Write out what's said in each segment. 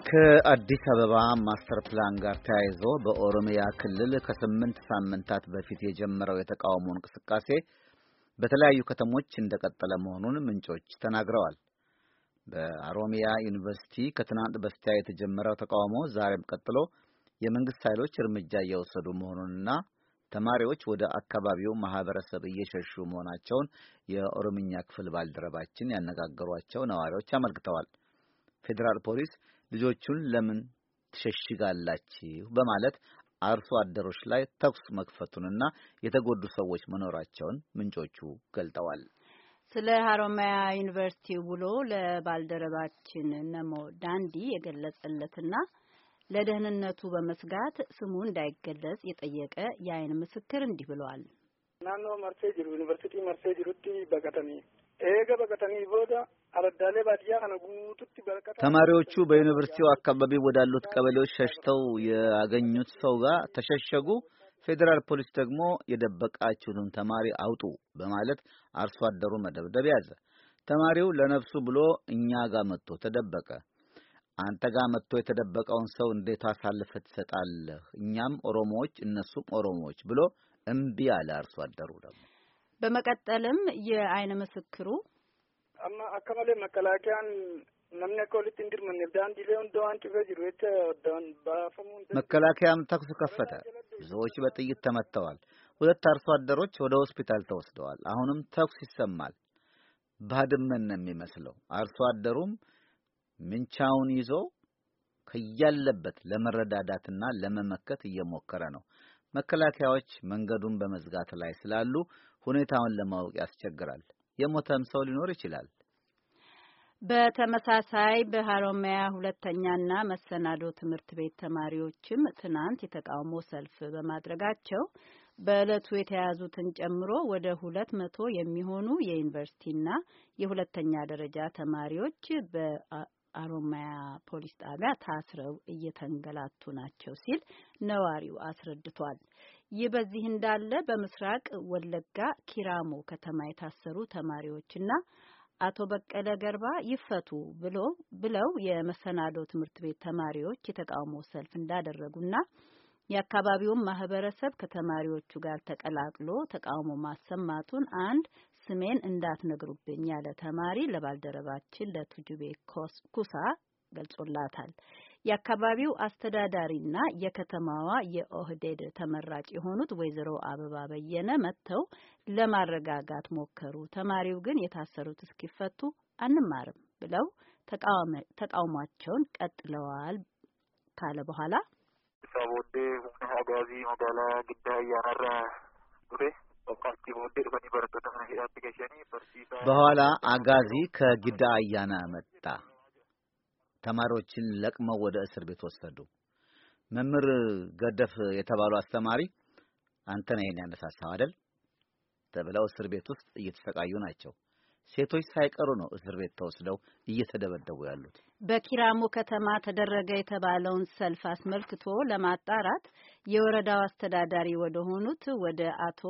ከአዲስ አበባ ማስተር ፕላን ጋር ተያይዞ በኦሮሚያ ክልል ከ8 ሳምንታት በፊት የጀመረው የተቃውሞ እንቅስቃሴ በተለያዩ ከተሞች እንደቀጠለ መሆኑን ምንጮች ተናግረዋል። በኦሮሚያ ዩኒቨርሲቲ ከትናንት በስቲያ የተጀመረው ተቃውሞ ዛሬም ቀጥሎ የመንግስት ኃይሎች እርምጃ እየወሰዱ መሆኑንና ተማሪዎች ወደ አካባቢው ማህበረሰብ እየሸሹ መሆናቸውን የኦሮምኛ ክፍል ባልደረባችን ያነጋገሯቸው ነዋሪዎች አመልክተዋል። ፌዴራል ፖሊስ ልጆቹን ለምን ትሸሽጋላችሁ በማለት አርሶ አደሮች ላይ ተኩስ መክፈቱንና የተጎዱ ሰዎች መኖራቸውን ምንጮቹ ገልጠዋል። ስለ ሀሮማያ ዩኒቨርሲቲ ውሎ ለባልደረባችን ነሞ ዳንዲ የገለጸለትና ለደህንነቱ በመስጋት ስሙ እንዳይገለጽ የጠየቀ የአይን ምስክር እንዲህ ብለዋል። ናኖ መርሴ ጅሩ ዩኒቨርሲቲ መርሴ ጅሩቲ በቀተኒ ኤገ በቀተኒ ቦዳ አረዳሌ ባዲያ ከነጉቱቲ በረከታ ተማሪዎቹ በዩኒቨርሲቲው አካባቢ ወዳሉት ቀበሌዎች ሸሽተው ያገኙት ሰው ጋር ተሸሸጉ። ፌዴራል ፖሊስ ደግሞ የደበቃችሁትን ተማሪ አውጡ በማለት አርሶ አደሩ መደብደብ ያዘ። ተማሪው ለነፍሱ ብሎ እኛ ጋር መጥቶ ተደበቀ። አንተ ጋር መጥቶ የተደበቀውን ሰው እንዴት አሳልፈህ ትሰጣለህ? እኛም ኦሮሞዎች እነሱም ኦሮሞዎች ብሎ እምቢ አለ አርሶ አደሩ ደግሞ። በመቀጠልም የአይን ምስክሩ አማ አከመለ መከላከያን ነምነ ኮሊት እንድርመን ዳንዲ ሌውን ዶዋን ጭፈጅሩ ዳን ባፈሙን መከላከያም ተኩስ ከፈተ። ብዙዎች በጥይት ተመተዋል። ሁለት አርሶ አደሮች ወደ ሆስፒታል ተወስደዋል። አሁንም ተኩስ ይሰማል። ባድመን ነው የሚመስለው። አርሶ አደሩም ምንቻውን ይዞ ከያለበት ለመረዳዳትና ለመመከት እየሞከረ ነው። መከላከያዎች መንገዱን በመዝጋት ላይ ስላሉ ሁኔታውን ለማወቅ ያስቸግራል። የሞተም ሰው ሊኖር ይችላል። በተመሳሳይ በሀሮማያ ሁለተኛና መሰናዶ ትምህርት ቤት ተማሪዎችም ትናንት የተቃውሞ ሰልፍ በማድረጋቸው በእለቱ የተያዙትን ጨምሮ ወደ 200 የሚሆኑ የዩኒቨርሲቲና የሁለተኛ ደረጃ ተማሪዎች በሀሮማያ ፖሊስ ጣቢያ ታስረው እየተንገላቱ ናቸው ሲል ነዋሪው አስረድቷል። ይህ በዚህ እንዳለ በምስራቅ ወለጋ ኪራሞ ከተማ የታሰሩ ተማሪዎችና አቶ በቀለ ገርባ ይፈቱ ብለው የመሰናዶ ትምህርት ቤት ተማሪዎች የተቃውሞ ሰልፍ እንዳደረጉና የአካባቢውን ማህበረሰብ ከተማሪዎቹ ጋር ተቀላቅሎ ተቃውሞ ማሰማቱን አንድ ስሜን እንዳትነግሩብኝ ያለ ተማሪ ለባልደረባችን ለቱጁቤ ኩሳ ገልጾላታል። የአካባቢው አስተዳዳሪና የከተማዋ የኦህዴድ ተመራጭ የሆኑት ወይዘሮ አበባ በየነ መጥተው ለማረጋጋት ሞከሩ። ተማሪው ግን የታሰሩት እስኪፈቱ አንማርም ብለው ተቃውሟቸውን ቀጥለዋል ካለ በኋላ ሳቦዴ ሀጋዚ መጋላ ግዳ ያነራ ዱሬ በኋላ አጋዚ ከጊዳ አያና መጣ። ተማሪዎችን ለቅመው ወደ እስር ቤት ወሰዱ። መምህር ገደፍ የተባሉ አስተማሪ አንተ ነህ ይሄን ያነሳሳው አይደል ተብለው እስር ቤት ውስጥ እየተሰቃዩ ናቸው። ሴቶች ሳይቀሩ ነው እስር ቤት ተወስደው እየተደበደቡ ያሉት። በኪራሙ ከተማ ተደረገ የተባለውን ሰልፍ አስመልክቶ ለማጣራት የወረዳው አስተዳዳሪ ወደ ሆኑት ወደ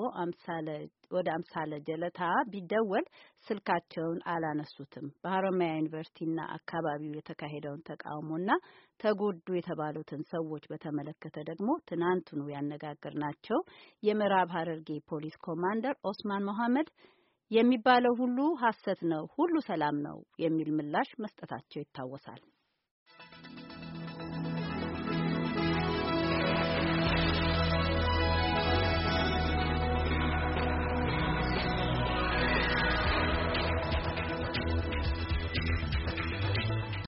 አምሳለ ጀለታ ቢደወል ስልካቸውን አላነሱትም። በሀሮማያ ዩኒቨርሲቲና አካባቢው የተካሄደውን ተቃውሞና ተጎዱ የተባሉትን ሰዎች በተመለከተ ደግሞ ትናንትኑ ያነጋገርናቸው የምዕራብ ሐረርጌ ፖሊስ ኮማንደር ኦስማን መሐመድ የሚባለው ሁሉ ሐሰት ነው፣ ሁሉ ሰላም ነው የሚል ምላሽ መስጠታቸው ይታወሳል።